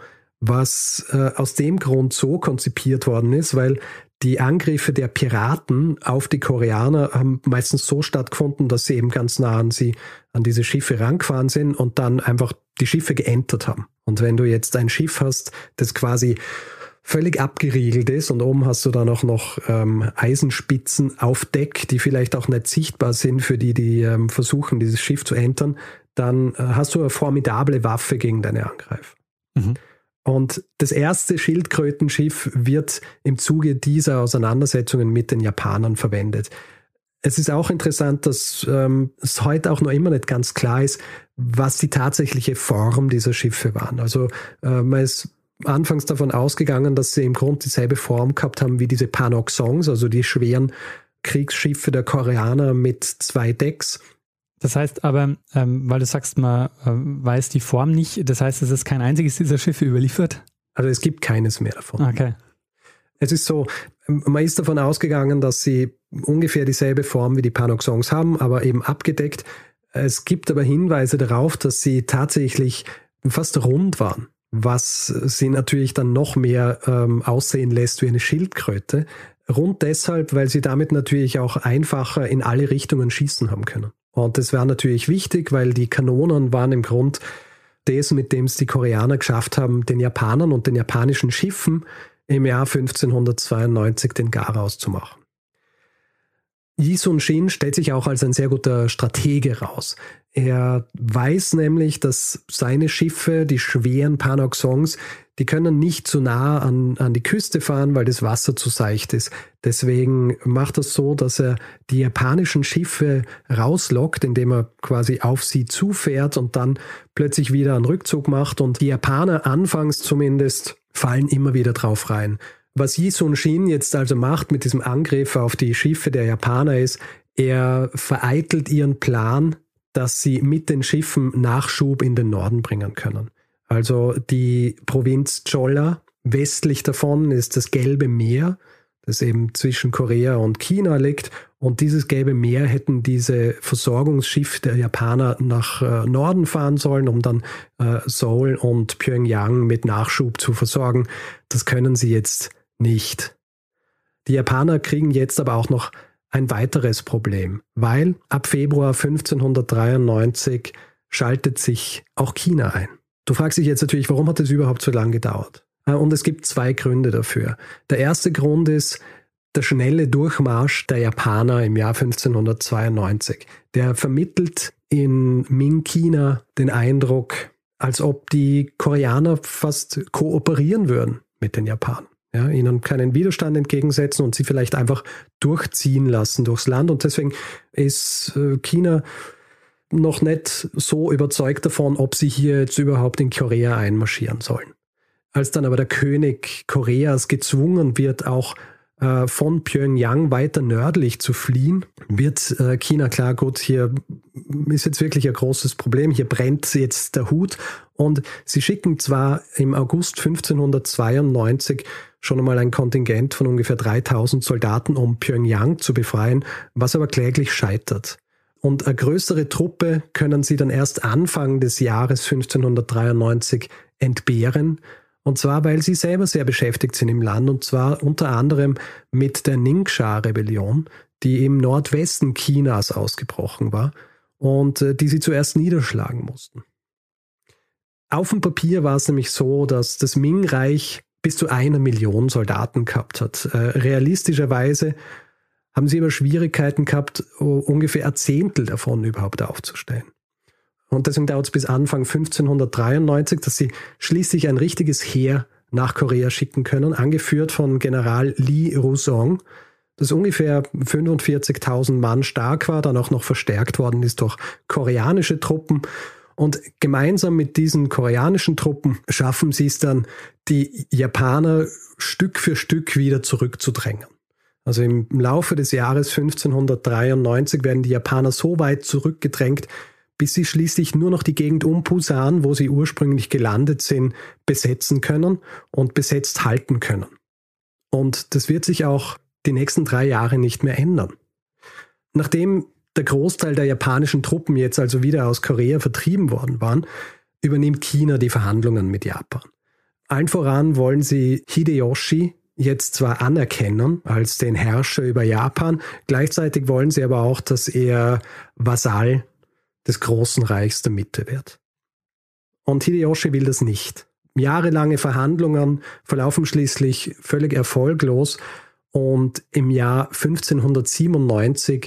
was aus dem Grund so konzipiert worden ist, weil die Angriffe der Piraten auf die Koreaner haben meistens so stattgefunden, dass sie eben ganz nah an diese Schiffe rangefahren sind und dann einfach die Schiffe geentert haben. Und wenn du jetzt ein Schiff hast, das quasi völlig abgeriegelt ist und oben hast du dann auch noch Eisenspitzen auf Deck, die vielleicht auch nicht sichtbar sind für die versuchen, dieses Schiff zu entern, dann hast du eine formidable Waffe gegen deine Angreifer. Mhm. Und das erste Schildkrötenschiff wird im Zuge dieser Auseinandersetzungen mit den Japanern verwendet. Es ist auch interessant, dass es heute auch noch immer nicht ganz klar ist, was die tatsächliche Form dieser Schiffe waren. Also man ist anfangs davon ausgegangen, dass sie im Grunde dieselbe Form gehabt haben wie diese Panoxongs, also die schweren Kriegsschiffe der Koreaner mit 2 Decks. Das heißt aber, weil du sagst, man weiß die Form nicht, das heißt, es ist kein einziges dieser Schiffe überliefert? Also es gibt keines mehr davon. Okay. Es ist so, man ist davon ausgegangen, dass sie ungefähr dieselbe Form wie die Panoxongs haben, aber eben abgedeckt. Es gibt aber Hinweise darauf, dass sie tatsächlich fast rund waren, was sie natürlich dann noch mehr aussehen lässt wie eine Schildkröte. Rund deshalb, weil sie damit natürlich auch einfacher in alle Richtungen schießen haben können. Und das war natürlich wichtig, weil die Kanonen waren im Grund das, mit dem es die Koreaner geschafft haben, den Japanern und den japanischen Schiffen im Jahr 1592 den Garaus zu machen. Yi Sun-shin stellt sich auch als ein sehr guter Stratege raus. Er weiß nämlich, dass seine Schiffe, die schweren Panoxongs, die können nicht zu nah an die Küste fahren, weil das Wasser zu seicht ist. Deswegen macht er es so, dass er die japanischen Schiffe rauslockt, indem er quasi auf sie zufährt und dann plötzlich wieder einen Rückzug macht. Und die Japaner, anfangs zumindest, fallen immer wieder drauf rein. Was Yi Sun-shin jetzt also macht mit diesem Angriff auf die Schiffe der Japaner ist, er vereitelt ihren Plan, dass sie mit den Schiffen Nachschub in den Norden bringen können. Also die Provinz Cholla, westlich davon ist das Gelbe Meer, das eben zwischen Korea und China liegt. Und dieses Gelbe Meer hätten diese Versorgungsschiffe der Japaner nach Norden fahren sollen, um dann Seoul und Pyongyang mit Nachschub zu versorgen. Das können sie jetzt nicht. Die Japaner kriegen jetzt aber auch noch ein weiteres Problem, weil ab Februar 1593 schaltet sich auch China ein. Du fragst dich jetzt natürlich, warum hat es überhaupt so lange gedauert? Und es gibt 2 Gründe dafür. Der erste Grund ist der schnelle Durchmarsch der Japaner im Jahr 1592. Der vermittelt in Ming-China den Eindruck, als ob die Koreaner fast kooperieren würden mit den Japanern. Ja, ihnen keinen Widerstand entgegensetzen und sie vielleicht einfach durchziehen lassen durchs Land. Und deswegen ist China noch nicht so überzeugt davon, ob sie hier jetzt überhaupt in Korea einmarschieren sollen. Als dann aber der König Koreas gezwungen wird, auch von Pyongyang weiter nördlich zu fliehen, wird China klar, gut, hier ist jetzt wirklich ein großes Problem, hier brennt jetzt der Hut. Und sie schicken zwar im August 1592 schon einmal ein Kontingent von ungefähr 3000 Soldaten, um Pyongyang zu befreien, was aber kläglich scheitert. Und eine größere Truppe können sie dann erst Anfang des Jahres 1593 entbehren. Und zwar, weil sie selber sehr beschäftigt sind im Land, und zwar unter anderem mit der Ningxia-Rebellion, die im Nordwesten Chinas ausgebrochen war und die sie zuerst niederschlagen mussten. Auf dem Papier war es nämlich so, dass das Ming-Reich bis zu 1 Million Soldaten gehabt hat. Realistischerweise haben sie aber Schwierigkeiten gehabt, ungefähr ein Zehntel davon überhaupt aufzustellen. Und deswegen dauert es bis Anfang 1593, dass sie schließlich ein richtiges Heer nach Korea schicken können, angeführt von General Lee Rusong, das ungefähr 45.000 Mann stark war, dann auch noch verstärkt worden ist durch koreanische Truppen. Und gemeinsam mit diesen koreanischen Truppen schaffen sie es dann, die Japaner Stück für Stück wieder zurückzudrängen. Also im Laufe des Jahres 1593 werden die Japaner so weit zurückgedrängt, bis sie schließlich nur noch die Gegend um Pusan, wo sie ursprünglich gelandet sind, besetzen können und besetzt halten können. Und das wird sich auch die nächsten 3 Jahre nicht mehr ändern. Nachdem der Großteil der japanischen Truppen jetzt also wieder aus Korea vertrieben worden waren, übernimmt China die Verhandlungen mit Japan. Allen voran wollen sie Hideyoshi jetzt zwar anerkennen als den Herrscher über Japan, gleichzeitig wollen sie aber auch, dass er Vasall des großen Reichs der Mitte wird. Und Hideyoshi will das nicht. Jahrelange Verhandlungen verlaufen schließlich völlig erfolglos und im Jahr 1597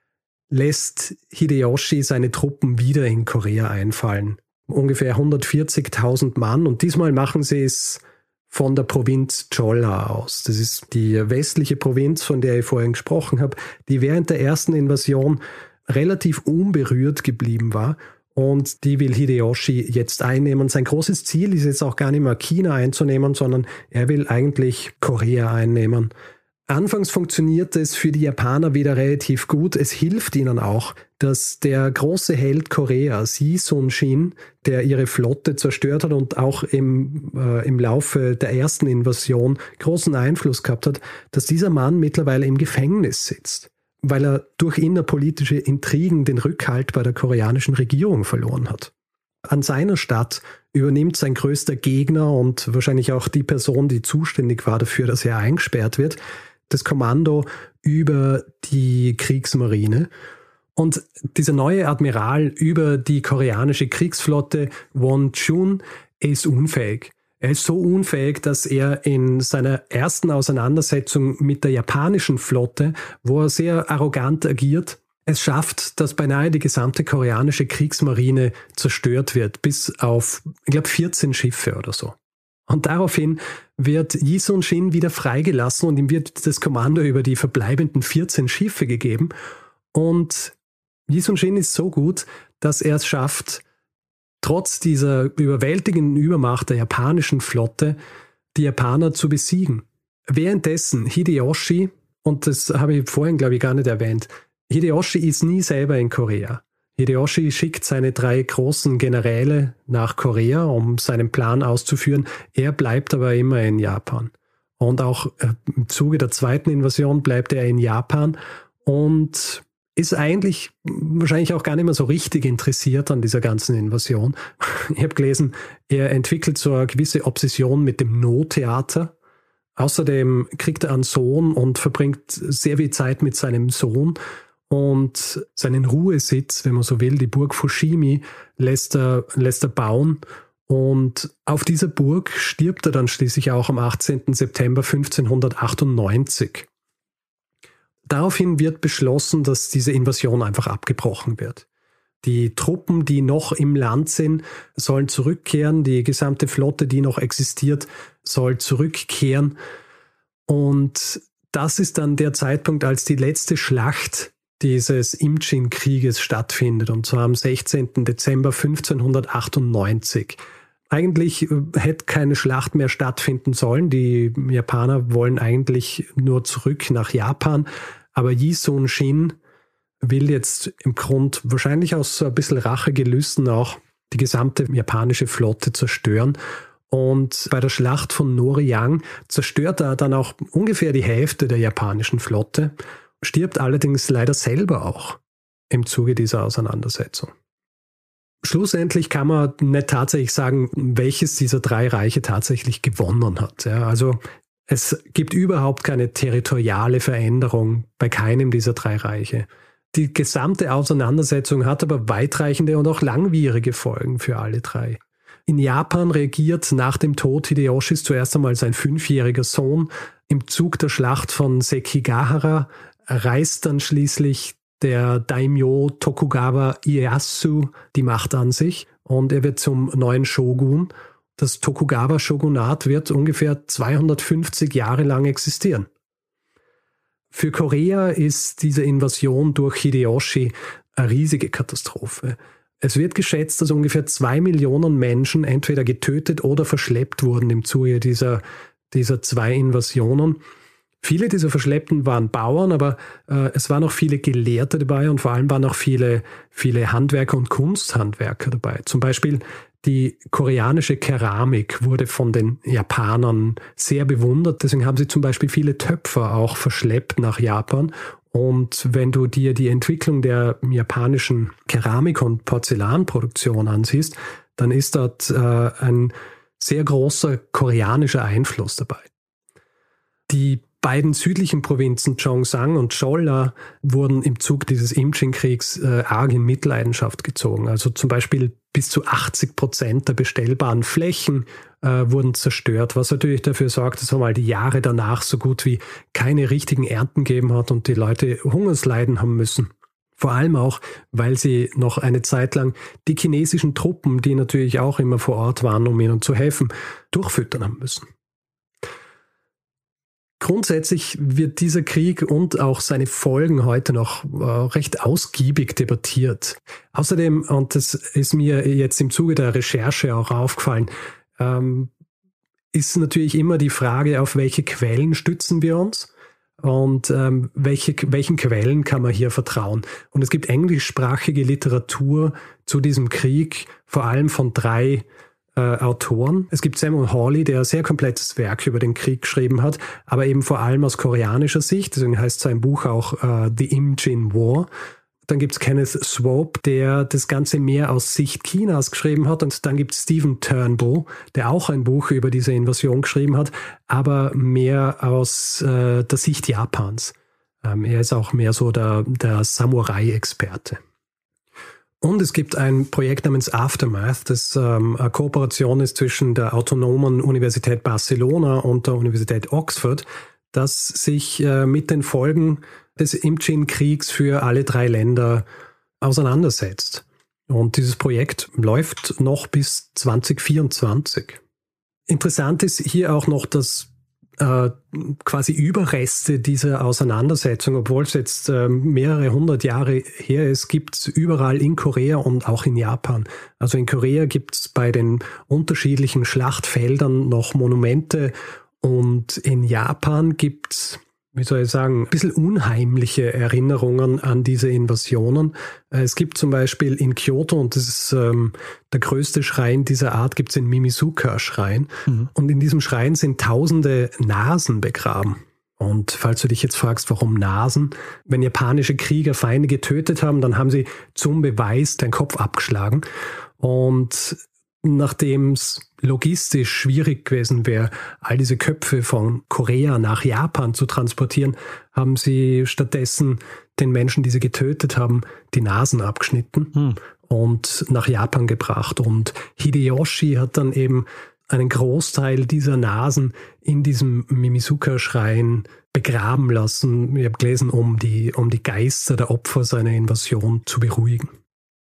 lässt Hideyoshi seine Truppen wieder in Korea einfallen. Ungefähr 140.000 Mann und diesmal machen sie es von der Provinz Cholla aus. Das ist die westliche Provinz, von der ich vorhin gesprochen habe, die während der ersten Invasion relativ unberührt geblieben war und die will Hideyoshi jetzt einnehmen. Sein großes Ziel ist jetzt auch gar nicht mehr China einzunehmen, sondern er will eigentlich Korea einnehmen. Anfangs funktioniert es für die Japaner wieder relativ gut. Es hilft ihnen auch, dass der große Held Koreas, Yi Sun-shin, der ihre Flotte zerstört hat und auch im Laufe der ersten Invasion großen Einfluss gehabt hat, dass dieser Mann mittlerweile im Gefängnis sitzt, weil er durch innerpolitische Intrigen den Rückhalt bei der koreanischen Regierung verloren hat. An seiner Stadt übernimmt sein größter Gegner und wahrscheinlich auch die Person, die zuständig war dafür, dass er eingesperrt wird, das Kommando über die Kriegsmarine. Und dieser neue Admiral über die koreanische Kriegsflotte, Won Chun, ist unfähig. Er ist so unfähig, dass er in seiner ersten Auseinandersetzung mit der japanischen Flotte, wo er sehr arrogant agiert, es schafft, dass beinahe die gesamte koreanische Kriegsmarine zerstört wird, bis auf, ich glaube, 14 Schiffe oder so. Und daraufhin wird Yi Sun-shin wieder freigelassen und ihm wird das Kommando über die verbleibenden 14 Schiffe gegeben. Und Yi Sun-shin ist so gut, dass er es schafft, trotz dieser überwältigenden Übermacht der japanischen Flotte, die Japaner zu besiegen. Währenddessen Hideyoshi, und das habe ich vorhin, glaube ich, gar nicht erwähnt, Hideyoshi ist nie selber in Korea. Hideyoshi schickt seine 3 großen Generäle nach Korea, um seinen Plan auszuführen. Er bleibt aber immer in Japan. Und auch im Zuge der zweiten Invasion bleibt er in Japan und ist eigentlich wahrscheinlich auch gar nicht mehr so richtig interessiert an dieser ganzen Invasion. Ich habe gelesen, er entwickelt so eine gewisse Obsession mit dem No-Theater. Außerdem kriegt er einen Sohn und verbringt sehr viel Zeit mit seinem Sohn. Und seinen Ruhesitz, wenn man so will, die Burg Fushimi, lässt er bauen. Und auf dieser Burg stirbt er dann schließlich auch am 18. September 1598. Daraufhin wird beschlossen, dass diese Invasion einfach abgebrochen wird. Die Truppen, die noch im Land sind, sollen zurückkehren. Die gesamte Flotte, die noch existiert, soll zurückkehren. Und das ist dann der Zeitpunkt, als die letzte Schlacht dieses Imjin-Krieges stattfindet, und zwar am 16. Dezember 1598. Eigentlich hätte keine Schlacht mehr stattfinden sollen. Die Japaner wollen eigentlich nur zurück nach Japan, aber Yi Sun-shin will jetzt im Grund wahrscheinlich aus so ein bisschen Rachegelüsten auch die gesamte japanische Flotte zerstören. Und bei der Schlacht von Noryang zerstört er dann auch ungefähr die Hälfte der japanischen Flotte, stirbt allerdings leider selber auch im Zuge dieser Auseinandersetzung. Schlussendlich kann man nicht tatsächlich sagen, welches dieser 3 Reiche tatsächlich gewonnen hat. Ja, also es gibt überhaupt keine territoriale Veränderung bei keinem dieser 3 Reiche. Die gesamte Auseinandersetzung hat aber weitreichende und auch langwierige Folgen für alle 3. In Japan regiert nach dem Tod Hideyoshis zuerst einmal sein 5-jähriger Sohn. Im Zug der Schlacht von Sekigahara reißt dann schließlich der Daimyo Tokugawa Ieyasu die Macht an sich und er wird zum neuen Shogun. Das Tokugawa-Shogunat wird ungefähr 250 Jahre lang existieren. Für Korea ist diese Invasion durch Hideyoshi eine riesige Katastrophe. Es wird geschätzt, dass ungefähr 2 Millionen Menschen entweder getötet oder verschleppt wurden im Zuge dieser 2 Invasionen. Viele dieser Verschleppten waren Bauern, aber es waren auch viele Gelehrte dabei und vor allem waren auch viele Handwerker und Kunsthandwerker dabei. Zum Beispiel die koreanische Keramik wurde von den Japanern sehr bewundert. Deswegen haben sie zum Beispiel viele Töpfer auch verschleppt nach Japan. Und wenn du dir die Entwicklung der japanischen Keramik- und Porzellanproduktion ansiehst, dann ist dort ein sehr großer koreanischer Einfluss dabei. Die beiden südlichen Provinzen Gyeongsang und Jeolla wurden im Zug dieses Imjin-Kriegs arg in Mitleidenschaft gezogen. Also zum Beispiel bis zu 80% der bestellbaren Flächen wurden zerstört, was natürlich dafür sorgt, dass einmal die Jahre danach so gut wie keine richtigen Ernten gegeben hat und die Leute Hungersleiden haben müssen. Vor allem auch, weil sie noch eine Zeit lang die chinesischen Truppen, die natürlich auch immer vor Ort waren, um ihnen zu helfen, durchfüttern haben müssen. Grundsätzlich wird dieser Krieg und auch seine Folgen heute noch recht ausgiebig debattiert. Außerdem, und das ist mir jetzt im Zuge der Recherche auch aufgefallen, ist natürlich immer die Frage, auf welche Quellen stützen wir uns und welchen Quellen kann man hier vertrauen. Und es gibt englischsprachige Literatur zu diesem Krieg, vor allem von 3 Autoren. Es gibt Samuel Hawley, der ein sehr komplettes Werk über den Krieg geschrieben hat, aber eben vor allem aus koreanischer Sicht. Deswegen heißt sein Buch auch The Imjin War. Dann gibt es Kenneth Swope, der das Ganze mehr aus Sicht Chinas geschrieben hat. Und dann gibt es Stephen Turnbull, der auch ein Buch über diese Invasion geschrieben hat, aber mehr aus der Sicht Japans. Er ist auch mehr so der Samurai-Experte. Und es gibt ein Projekt namens Aftermath, das eine Kooperation ist zwischen der Autonomen Universität Barcelona und der Universität Oxford, das sich mit den Folgen des Imjin-Kriegs für alle 3 Länder auseinandersetzt. Und dieses Projekt läuft noch bis 2024. Interessant ist hier auch noch, dass quasi Überreste dieser Auseinandersetzung, obwohl es jetzt mehrere 100 Jahre her ist, gibt es überall in Korea und auch in Japan. Also in Korea gibt es bei den unterschiedlichen Schlachtfeldern noch Monumente und in Japan gibt es, wie soll ich sagen, ein bisschen unheimliche Erinnerungen an diese Invasionen. Es gibt zum Beispiel in Kyoto, und das ist der größte Schrein dieser Art, gibt es den Mimizuka-Schrein. Mhm. Und in diesem Schrein sind tausende Nasen begraben. Und falls du dich jetzt fragst, warum Nasen? Wenn japanische Krieger Feinde getötet haben, dann haben sie zum Beweis den Kopf abgeschlagen. Und nachdem es logistisch schwierig gewesen wäre, all diese Köpfe von Korea nach Japan zu transportieren, haben sie stattdessen den Menschen, die sie getötet haben, die Nasen abgeschnitten und nach Japan gebracht. Und Hideyoshi hat dann eben einen Großteil dieser Nasen in diesem Mimizuka-Schrein begraben lassen. Ich habe gelesen, um die Geister der Opfer seiner Invasion zu beruhigen.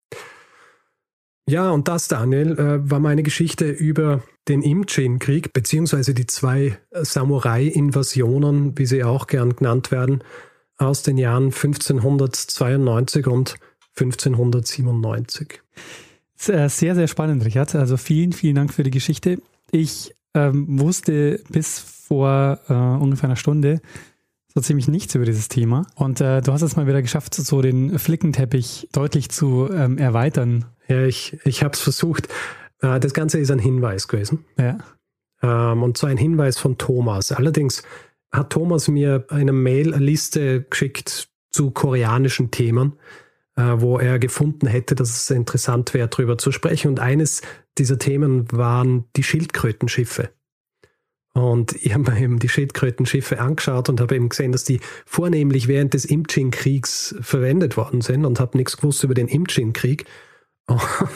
Ja, und das, Daniel, war meine Geschichte über den Imjin-Krieg, beziehungsweise die 2 Samurai-Invasionen, wie sie auch gern genannt werden, aus den Jahren 1592 und 1597. Sehr, sehr spannend, Richard. Also vielen, vielen Dank für die Geschichte. Ich wusste bis vor ungefähr einer Stunde so ziemlich nichts über dieses Thema. Und du hast es mal wieder geschafft, so den Flickenteppich deutlich zu erweitern. Ja, ich habe es versucht. Das Ganze ist ein Hinweis gewesen. Ja. Und zwar ein Hinweis von Thomas. Allerdings hat Thomas mir eine Mail, eine Liste geschickt zu koreanischen Themen, wo er gefunden hätte, dass es interessant wäre, darüber zu sprechen. Und eines dieser Themen waren die Schildkrötenschiffe. Und ich habe mir eben die Schildkrötenschiffe angeschaut und habe eben gesehen, dass die vornehmlich während des Imjin-Kriegs verwendet worden sind und habe nichts gewusst über den Imjin-Krieg. Und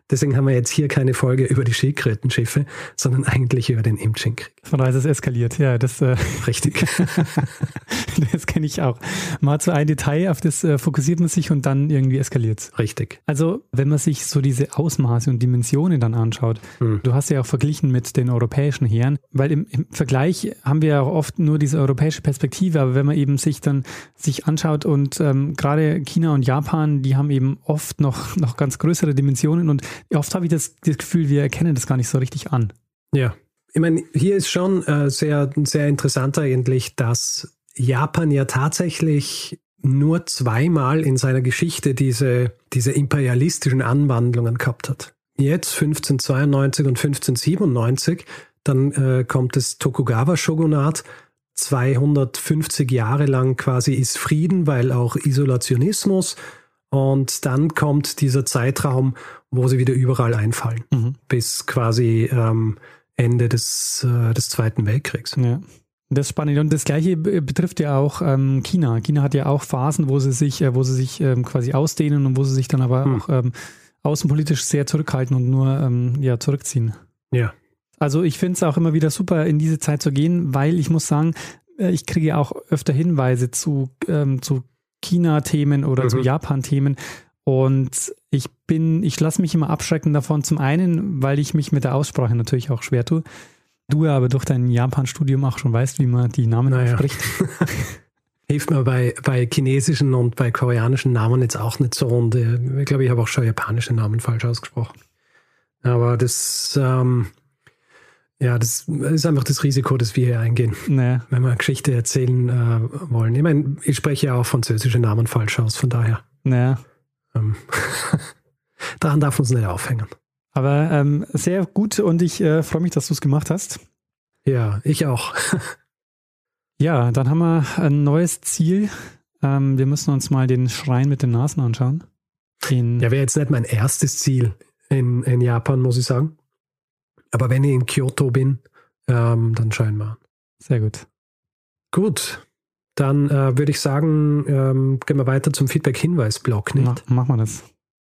Deswegen haben wir jetzt hier keine Folge über die Schildkrötenschiffe, sondern eigentlich über den Imchinkrieg. Von daher ist es eskaliert, ja. Das, richtig. Das kenne ich auch. Man hat so ein Detail, auf das fokussiert man sich und dann irgendwie eskaliert es. Richtig. Also, wenn man sich so diese Ausmaße und Dimensionen dann anschaut, du hast ja auch verglichen mit den europäischen Heeren, weil im Vergleich haben wir ja auch oft nur diese europäische Perspektive, aber wenn man eben sich anschaut und gerade China und Japan, die haben eben oft noch ganz größere Dimensionen und oft habe ich das Gefühl, wir erkennen das gar nicht so richtig an. Ja, ich meine, hier ist schon sehr, sehr interessant eigentlich, dass Japan ja tatsächlich nur zweimal in seiner Geschichte diese imperialistischen Anwandlungen gehabt hat. Jetzt 1592 und 1597, dann kommt das Tokugawa-Shogunat, 250 Jahre lang quasi ist Frieden, weil auch Isolationismus. Und dann kommt dieser Zeitraum, wo sie wieder überall einfallen, bis quasi Ende des Zweiten Weltkriegs. Ja, das ist spannend. Und das Gleiche betrifft ja auch China. China hat ja auch Phasen, wo sie sich quasi ausdehnen und wo sie sich dann aber auch außenpolitisch sehr zurückhalten und nur zurückziehen. Ja. Also ich finde es auch immer wieder super, in diese Zeit zu gehen, weil ich muss sagen, ich kriege auch öfter Hinweise zu China-Themen oder zu Japan-Themen und ich lasse mich immer abschrecken davon, zum einen, weil ich mich mit der Aussprache natürlich auch schwer tue. Du aber durch dein Japan-Studium auch schon weißt, wie man die Namen ausspricht. Hilft mir bei chinesischen und bei koreanischen Namen jetzt auch nicht so rund. Ich glaube, ich habe auch schon japanische Namen falsch ausgesprochen. Aber das ist einfach das Risiko, das wir hier eingehen, wenn wir Geschichte erzählen wollen. Ich meine, ich spreche ja auch französische Namen falsch aus, von daher. Naja. Daran darf uns nicht aufhängen. Aber sehr gut und ich freue mich, dass du es gemacht hast. Ja, ich auch. Ja, dann haben wir ein neues Ziel. Wir müssen uns mal den Schrein mit den Nasen anschauen. Wäre jetzt nicht mein erstes Ziel in Japan, muss ich sagen. Aber wenn ich in Kyoto bin, dann schauen wir an. Sehr gut. Gut, dann würde ich sagen, gehen wir weiter zum Feedback-Hinweis-Blog, nicht? Machen wir das.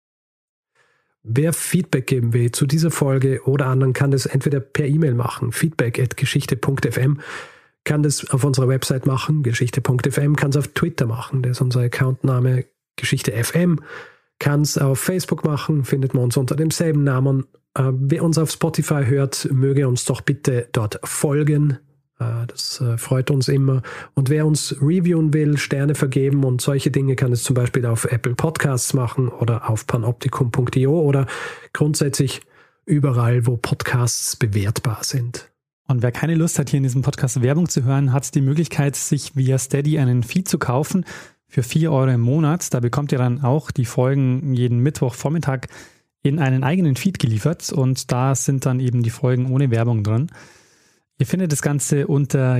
Wer Feedback geben will zu dieser Folge oder anderen, kann das entweder per E-Mail machen, feedback@geschichte.fm, kann das auf unserer Website machen, geschichte.fm, kann es auf Twitter machen, das ist unser Accountname geschichte.fm, kann es auf Facebook machen, findet man uns unter demselben Namen. Wer uns auf Spotify hört, möge uns doch bitte dort folgen. Das freut uns immer. Und wer uns reviewen will, Sterne vergeben und solche Dinge, kann es zum Beispiel auf Apple Podcasts machen oder auf panoptikum.io oder grundsätzlich überall, wo Podcasts bewertbar sind. Und wer keine Lust hat, hier in diesem Podcast Werbung zu hören, hat die Möglichkeit, sich via Steady einen Feed zu kaufen für 4 € im Monat. Da bekommt ihr dann auch die Folgen jeden Mittwochvormittag in einen eigenen Feed geliefert und da sind dann eben die Folgen ohne Werbung drin. Ihr findet das Ganze unter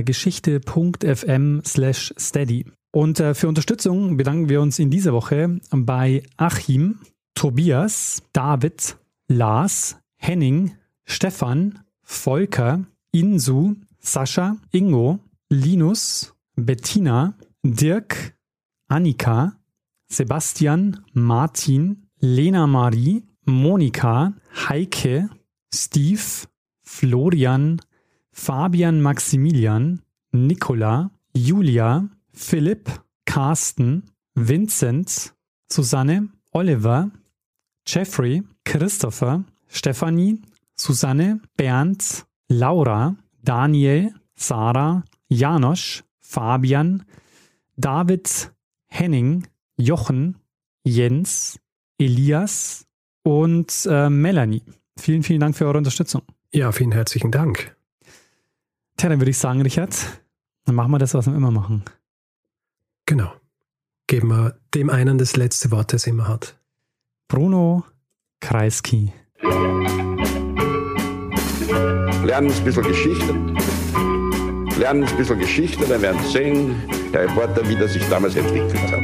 geschichte.fm/steady. Und für Unterstützung bedanken wir uns in dieser Woche bei Achim, Tobias, David, Lars, Henning, Stefan, Volker, Insu, Sascha, Ingo, Linus, Bettina, Dirk, Annika, Sebastian, Martin, Lena Marie, Monika, Heike, Steve, Florian, Fabian Maximilian, Nicola, Julia, Philipp, Carsten, Vincent, Susanne, Oliver, Jeffrey, Christopher, Stefanie, Susanne, Bernd, Laura, Daniel, Sarah, Janosch, Fabian, David, Henning, Jochen, Jens, Elias und Melanie. Vielen, vielen Dank für eure Unterstützung. Ja, vielen herzlichen Dank. Tja, dann würde ich sagen, Richard, dann machen wir das, was wir immer machen. Genau. Geben wir dem einen das letzte Wort, das er immer hat. Bruno Kreisky. Lernen ein bisschen Geschichte. Lernen ein bisschen Geschichte, dann werden Sie sehen, der Reporter, wie das sich damals entwickelt hat.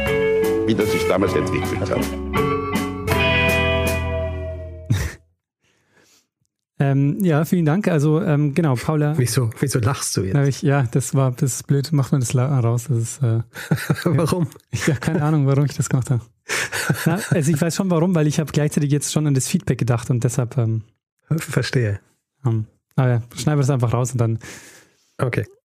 Ja, vielen Dank. Also genau, Paula. Wieso lachst du jetzt? Das ist blöd. Macht man das raus. Das ist, Warum? Ja, keine Ahnung, warum ich das gemacht habe. Na, also ich weiß schon warum, weil ich habe gleichzeitig jetzt schon an das Feedback gedacht und deshalb Verstehe. aber schneiden wir das einfach raus und dann Okay.